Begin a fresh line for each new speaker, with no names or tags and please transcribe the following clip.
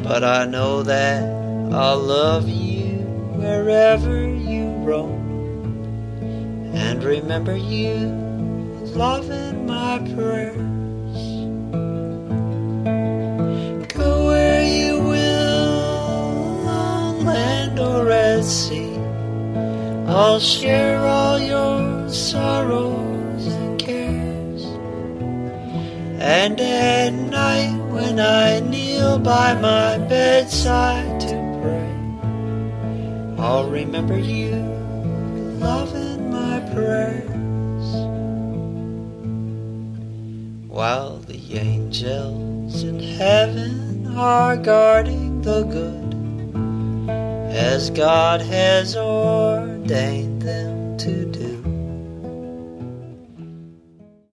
but I know that I'll love you wherever you roam, and remember you with love in my prayers. Go where you will, on land or at sea, I'll share all your sorrows and cares. And at night when I kneel by my bedside to pray, I'll remember you, love in my prayers. While the angels in heaven are guarding the good, as God has ordained them to do,